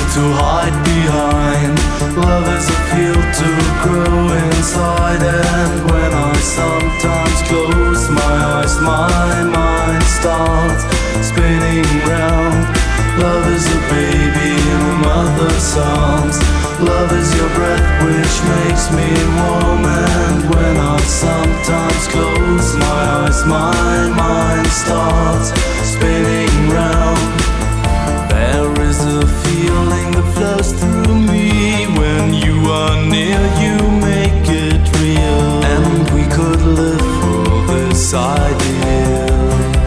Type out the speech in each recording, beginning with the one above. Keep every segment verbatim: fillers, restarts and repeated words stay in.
to hide behind. Love is a field to grow inside, and when I sometimes close my eyes, my mind starts spinning round. Love is a baby in a mother's arms. Love is your breath which makes me warm, and when I sometimes close my eyes, my mind starts spinning round. There is a feeling that flows through me when you are near, you make it real, and we could live for this ideal.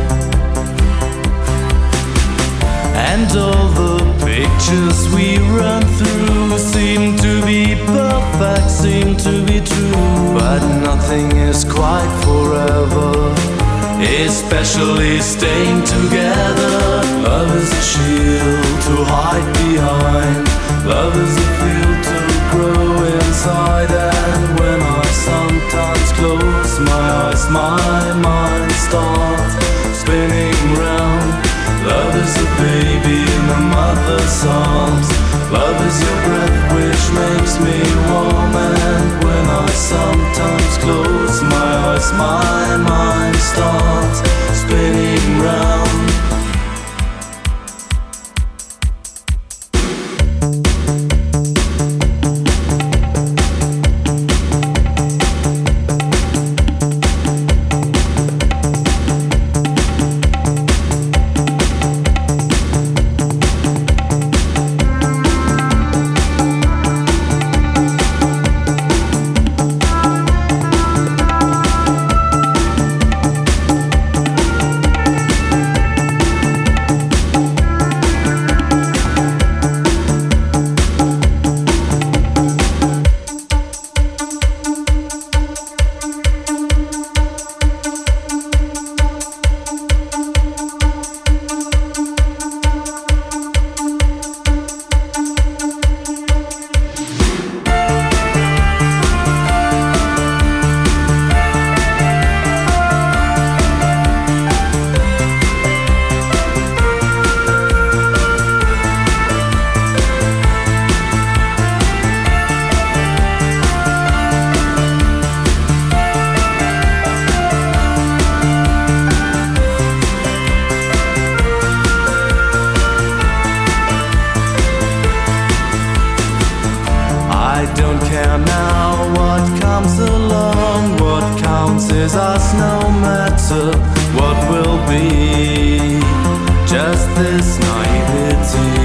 And all the pictures we run through seem to be perfect, seem to be true, but nothing is quite forever, especially staying together. Love is a shield to hide behind. Love is a field to grow inside, and when I sometimes close my eyes, my mind starts spinning round. Love is a baby in a mother's arms. Love is your breath which makes me warm, and when I sometimes close my eyes, my mind starts spinning round. I don't care now what comes along. What counts is us, no matter what will be. Just this naivety.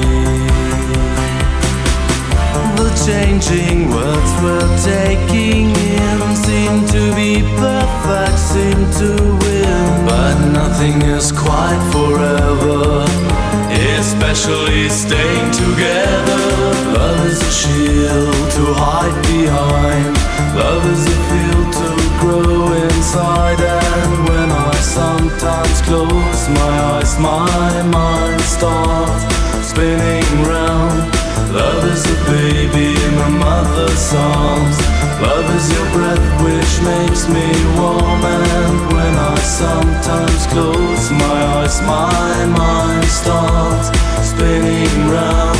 The changing words we're taking in seem to be perfect, seem to win, but nothing is quite forever, especially staying together. Love is a shield to hide behind. Love is a field to grow inside, and when I sometimes close my eyes, my mind starts spinning round. Love is a baby in a mother's arms. Love is your breath which makes me warm, and when I sometimes close my eyes, my mind starts spinning round.